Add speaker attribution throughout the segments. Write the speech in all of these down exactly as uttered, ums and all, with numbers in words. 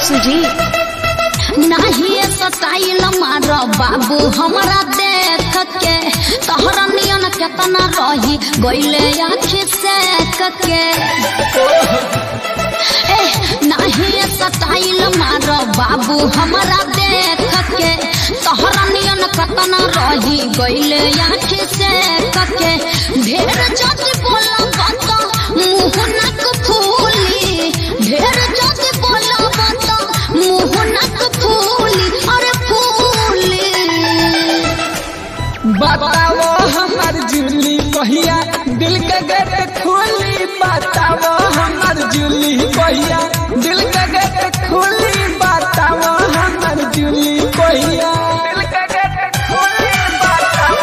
Speaker 1: सुजी नहीं स्टाइल मारो बाबू हमारा देख के तोहरा नियन केतना रही गइले आँखी से के ए नहीं स्टाइल मारो बाबू हमारा देख के तोहरा नियन केतना रही गइले आँखी से के ढेर जति बोला बात मुंह नाक फूली ढेर जति बोला बात मुंह नाक फूली अरे फूली
Speaker 2: बताओ हमार जुली कहिया दिल के गेट खोली बताओ हमार जुली कहिया दिल के गेट खोली बताओ हमार जुली कहिया दिल के गेट खोली बताओ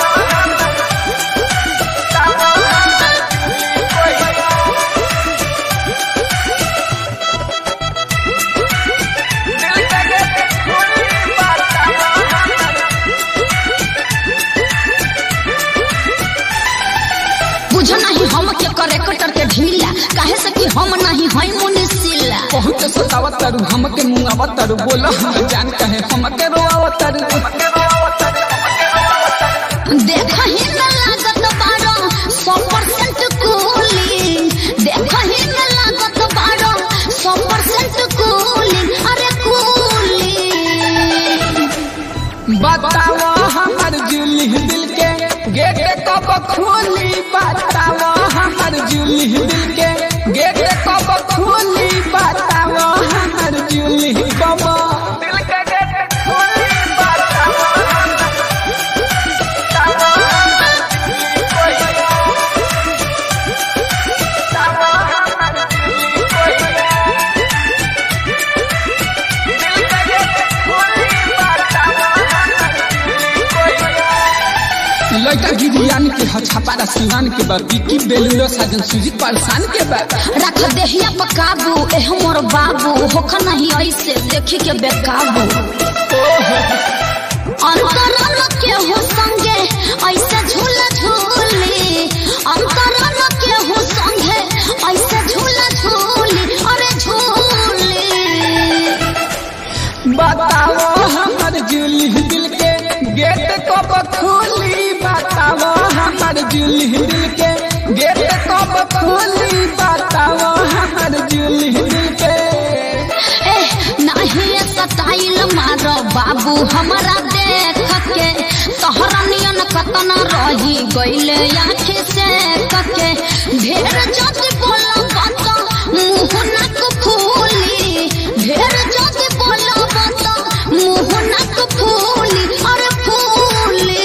Speaker 1: बुझ नहीं हम के करे कटर के ढीला काहे से कि हम नहीं हई मुनिसिला
Speaker 2: बहुत सतावतरु हम के मुंगावतरु बोला हम जान कहे हम के रोआवतरु
Speaker 1: देख ही न लागत बारो सौ परसेंट कूलिंग देख ही न लागत बारो सौ परसेंट कूलिंग अरे कूलिंग
Speaker 2: बताओ हमार जुली दिल के गेट कब खोली बताओ हमार जुली दिल के गेट कब खोली बताओ हमार जुली कब दिल के गेट खोली बताओ लड़का गिरियान के छपारा सिवान के बाद बिकी बेलूरो साजन सुजीत पालसान के बाद
Speaker 1: रख देहिया पर काबू एह मोर बाबू होख नहीं ऐसे देखी के बेकाबू अंतरन के हो संगे ऐसे झूला झूली अंतरन के हो संगे ऐसे झूला झूली अरे झूली
Speaker 2: बताओ हमार जुली दिल के गेट कब खोली बताओ हमार जुली दिल के गेट कब खोली बताओ हमार जुली दिल के
Speaker 1: ए नहीं स्टाइल मारो बाबू हमारा देख के तोहरा नियन कतना रही गइले आँखी से के ढेर जति बोला बात मुंह नाक फूली ढेर जति बोला बात मुंह नाक फूली अरे फूली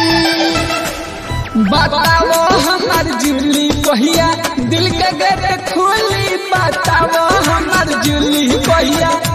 Speaker 2: बताओ हमार जुली कहिया दिल के गेट खोली बताओ हमार जुली कहिया